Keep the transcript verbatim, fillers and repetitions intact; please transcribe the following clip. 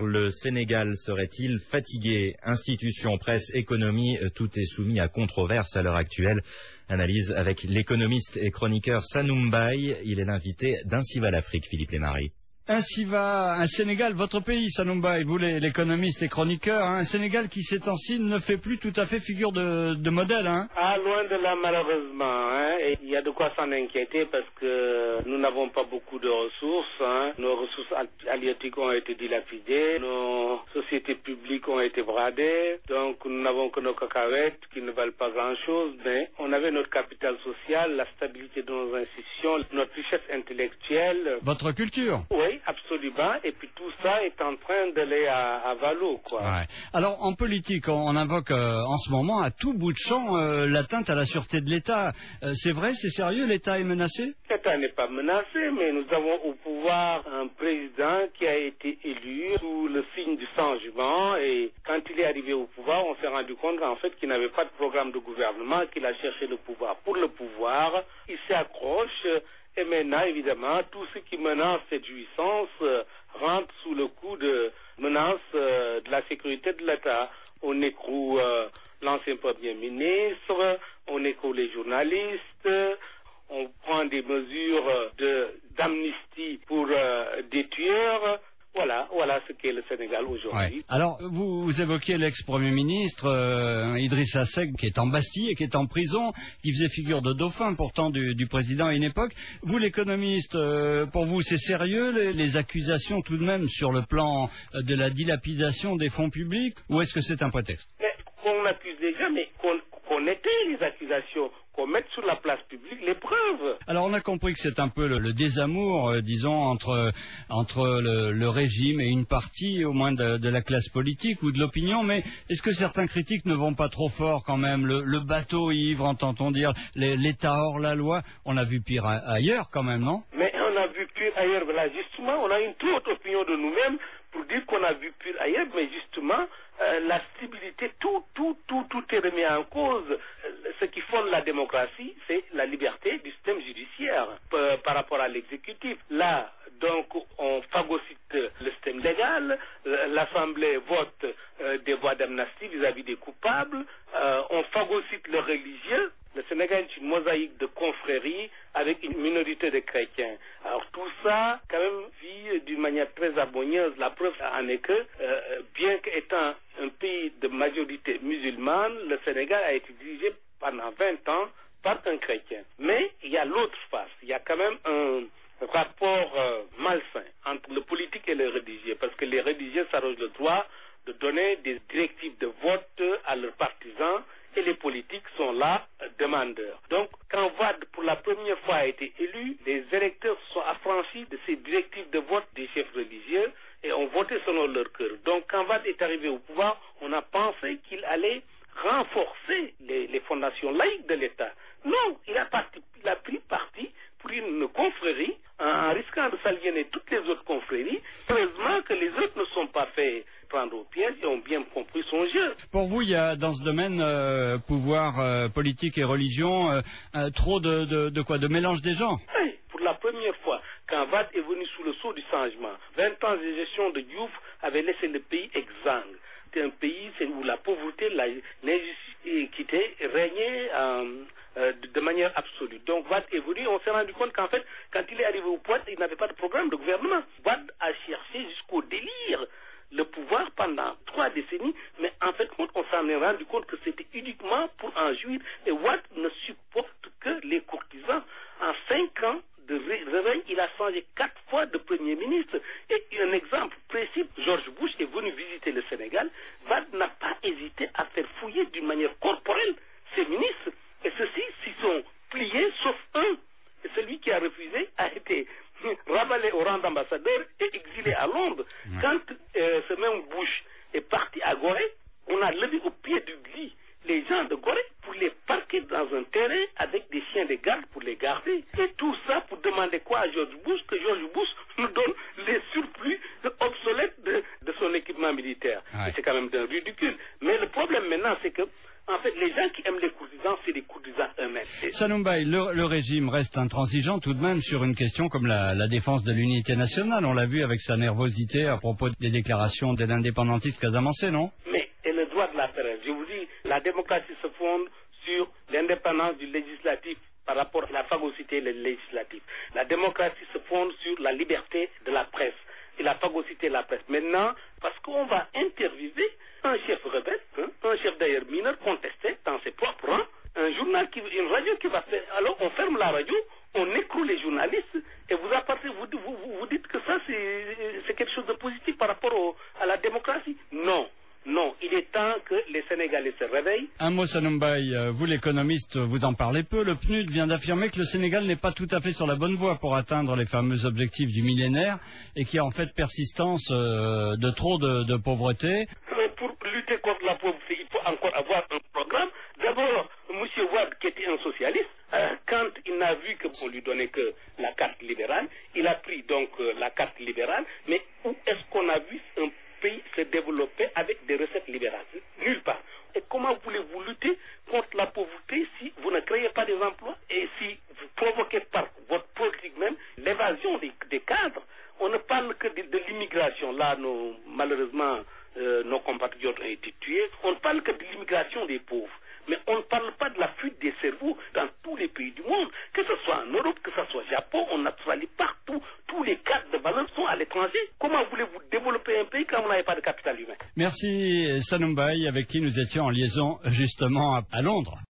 Le Sénégal serait-il fatigué? Institutions, presse, économie, tout est soumis à controverse à l'heure actuelle. Analyse avec l'économiste et chroniqueur Sanoum Mbaye. Il est l'invité d'Ainsi va l'Afrique, Philippe Lémarie. Ainsi va un Sénégal, votre pays, Sanoum Mbaye, vous l'économiste et chroniqueur, hein, un Sénégal qui ces temps-ci ne fait plus tout à fait figure de, de modèle. Hein. Ah, loin de là, malheureusement. Hein, et il y a de quoi s'en inquiéter parce que nous n'avons pas beaucoup de ressources. Hein. Nos ressources halieutiques ont été dilapidées, nos sociétés publiques ont été bradées, donc nous n'avons que nos cacahuètes qui ne valent pas grand-chose, mais on avait notre capital social, la stabilité de nos institutions, notre richesse intellectuelle. Votre culture. Oui, absolument. Et puis tout ça est en train d'aller à, à valo, quoi. Ouais. Alors, en politique, on, on invoque euh, en ce moment à tout bout de champ euh, l'atteinte à la sûreté de l'État. Euh, c'est vrai, c'est sérieux, l'État est menacé? L'État n'est pas menacé, mais nous avons au pouvoir un président qui a été élu sous le signe du changement. Et quand il est arrivé au pouvoir, on s'est rendu compte qu'en fait, qu'il n'avait pas de programme de gouvernement, qu'il a cherché le pouvoir pour le pouvoir. Il s'accroche. Et maintenant, évidemment, tout ce qui menace cette jouissance euh, rentre sous le coup de menaces euh, de la sécurité de l'État. On écroule euh, l'ancien Premier ministre, on écroule les journalistes, on prend des mesures de d'amnistie pour euh, des tueurs. Voilà, voilà ce qu'est le Sénégal aujourd'hui. Ouais. Alors, vous, vous évoquiez l'ex-premier ministre euh, Idrissa Seck qui est en Bastille et qui est en prison, qui faisait figure de dauphin pourtant du, du président à une époque. Vous, l'économiste, euh, pour vous, c'est sérieux les, les accusations tout de même sur le plan de la dilapidation des fonds publics, ou est-ce que c'est un prétexte? Mais qu'on accuse les gens, mais qu'on qu'on étaye les accusations, qu'on mette sur la place publique les preuves. Alors on a compris que c'est un peu le, le désamour, euh, disons, entre, entre le, le régime et une partie, au moins de, de la classe politique ou de l'opinion, mais est-ce que certains critiques ne vont pas trop fort quand même? Le, le bateau ivre, entend-on dire, l'État hors la loi, on a vu pire ailleurs quand même, non? Mais on a vu pire ailleurs, voilà, justement, on a une toute autre opinion de nous-mêmes pour dire qu'on a vu pire ailleurs, mais justement, euh, la stabilité, tout, tout, tout, tout est remis en cause. Ce qui fonde la démocratie, c'est la liberté du système judiciaire euh, par rapport à l'exécutif. Là, donc, on phagocyte le système légal, l'Assemblée vote euh, des voies d'amnistie vis-à-vis des coupables, euh, on phagocyte le religieux. Le Sénégal est une mosaïque de confréries avec une minorité de chrétiens. Alors tout ça, quand même, vit d'une manière très harmonieuse. La preuve en est que, euh, bien qu'étant un pays de majorité musulmane, le Sénégal a été dirigé pendant vingt ans par un chrétien. Mais il y a l'autre face. Il y a quand même un rapport euh, malsain entre le politique et le religieux, parce que les religieux s'arrogent le droit de donner des directives de vote à leurs partisans, et les politiques sont là euh, demandeurs. Donc, quand Wade, pour la première fois, a été élu, les électeurs se sont affranchis de ces directives de vote des chefs religieux et ont voté selon leur cœur. Donc, quand Wade est arrivé au pouvoir, on a pensé qu'il allait renforcer les, les fondations laïques de l'État. Non, il a, parti, il a pris parti pour une confrérie en, en risquant de s'aliéner toutes les autres confréries. Heureusement que les autres ne sont pas fait prendre au piège et ont bien compris son jeu. Pour vous, il y a dans ce domaine euh, pouvoir euh, politique et religion euh, euh, trop de, de, de quoi? De mélange des genres? Oui, pour la première fois, quand Wade est venu sous le sceau du changement, vingt ans de gestion de Diouf avaient laissé le pays exsangue. C'est un pays où la pauvreté, l'injustice régnait euh, euh, de, de manière absolue. Donc Wade est venu, on s'est rendu compte qu'en fait, quand il est arrivé au pouvoir, il n'avait pas de programme de gouvernement. Wade a cherché jusqu'au délire le pouvoir pendant trois décennies, mais en fait, on s'en est rendu compte que c'était uniquement pour en jouir. Et Wade ne supporte que les courtisans. En cinq ans de règne, il a changé quatre fois de Premier ministre. Et un exemple précis, George Bush est venu visiter le Sénégal. Wade n'a pas hésité à faire fouiller d'une manière corporelle ses ministres. Et ceux-ci s'y sont pliés, sauf un. Et celui qui a refusé a été ravalé au rang d'ambassadeur et exilé à Londres. Ouais. Quand euh, ce même Bush est parti à Gorée, on a levé au pied du lit les gens de Gorée pour les parquer dans un terrain avec des chiens de garde pour les garder. Et tout ça pour demander quoi à George Bush? Que George Bush nous donne les surplus obsolètes de, de son équipement l'équipement militaire. Ouais. C'est quand même d'un ridicule. Mais le problème maintenant, c'est que, en fait, les gens qui aiment les courtisans, c'est les courtisans eux-mêmes. Sanoum Baye, le, le régime reste intransigeant tout de même sur une question comme la, la défense de l'unité nationale. On l'a vu avec sa nervosité à propos des déclarations de l'indépendantiste casamancé, non? Mais, et le droit de la parole, je vous dis, la démocratie se fonde sur l'indépendance du législatif par rapport à la phagocyté législative. La démocratie se fonde sur la liberté de la presse et la phagocyté de la presse. Maintenant, parce qu'on va interviewer un chef rebelle, hein, un chef d'ailleurs mineur contesté dans ses propres rangs, un journal, qui, une radio qui va faire, alors on ferme la radio, on écroule les journalistes et vous apportez, vous, vous, vous, vous dites que ça c'est quelque chose de positif par rapport au, à la démocratie. Non. Non, il est temps que les Sénégalais se réveillent. Un mot, Sanoum Baye, vous l'économiste, vous en parlez peu. Le P N U D vient d'affirmer que le Sénégal n'est pas tout à fait sur la bonne voie pour atteindre les fameux objectifs du millénaire et qu'il y a en fait persistance euh, de trop de, de pauvreté. Pour lutter contre la pauvreté, il faut encore avoir un programme. D'abord, M. Wade, qui était un socialiste, euh, quand il n'a vu qu'on lui donnait que la carte libérale, il a pris donc euh, la carte libérale, mais où est-ce qu'on a vu un pays se développer avec des recettes libérales? Nulle part. Et comment voulez-vous lutter contre la pauvreté si vous ne créez pas des emplois et si vous provoquez par votre politique même l'évasion des, des cadres? On ne parle que de, de l'immigration. Là, nos, malheureusement, euh, nos compatriotes ont été tués. On ne parle que de l'immigration des pauvres. Mais on ne parle pas de la fuite des cerveaux dans tous les pays du monde. Que ce soit en Europe, que ce soit au Japon, on naturalise partout. Tous les cadres de valeur sont à l'étranger. Comment voulez-vous développer un pays quand vous n'avez pas de capital humain? Merci Sanoum Baye, avec qui nous étions en liaison justement à, à Londres.